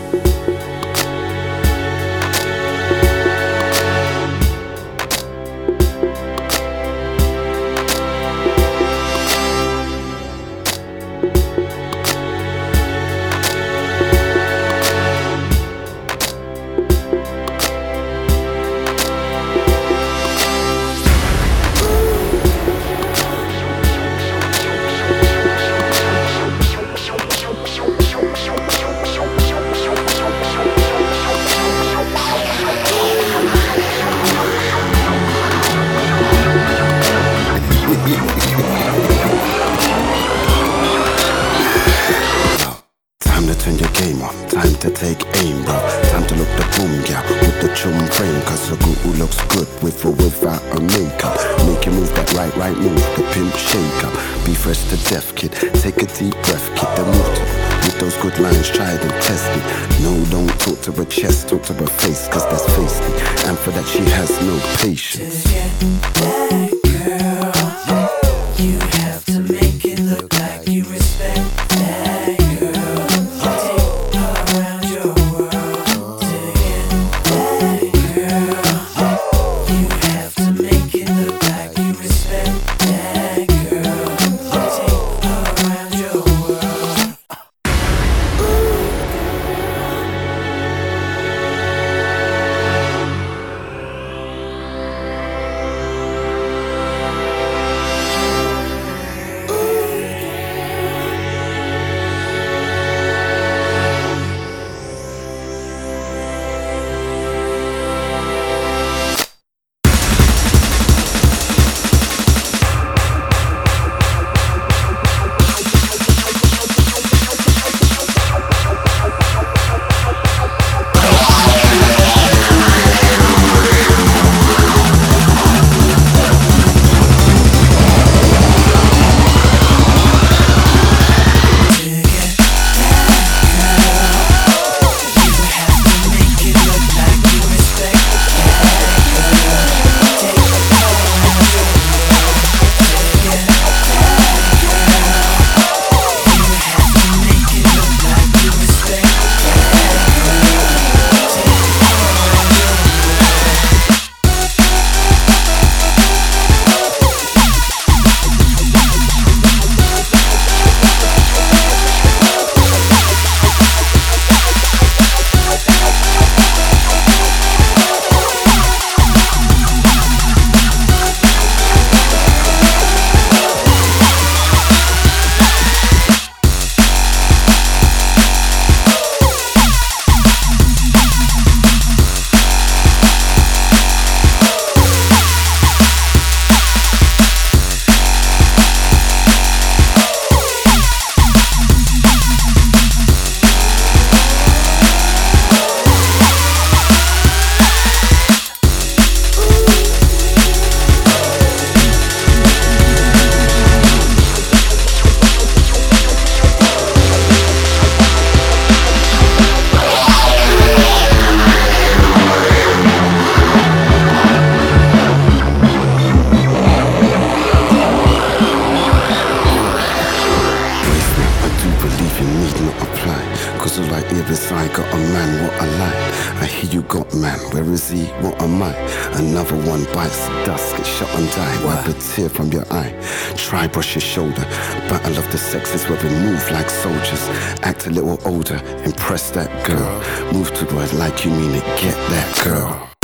Time to turn your game on, time to take aim, bro. Time to look the boom, yeah, with the chum frame. Cause the goo looks good with or without a makeup. Make you move that right move, the pimp shake up. Be fresh to death, kid, take a deep breath, kid, the move with those good lines, tried and tested. No, don't talk to her chest, talk to her face, cause that's feisty. And for that she has no patience. To get that girl, you have to make it look like you respect that girl. You take her around your world. To get that girl, you have to make it look like you respect that girl. You take her around your world. Cause it's right here beside, got a man, what I like. I hear you got man, where is he, what am I? Another one bites the dust, get shot and die. Wipe a tear from your eye, try brush your shoulder. Battle of the sexes where we move like soldiers. Act a little older, impress that girl. Move to her like you mean it, get that girl.